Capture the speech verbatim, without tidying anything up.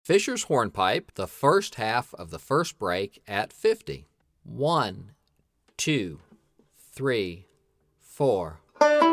Fisher's hornpipe, the first half of the first break at fifty. One, two, three, four.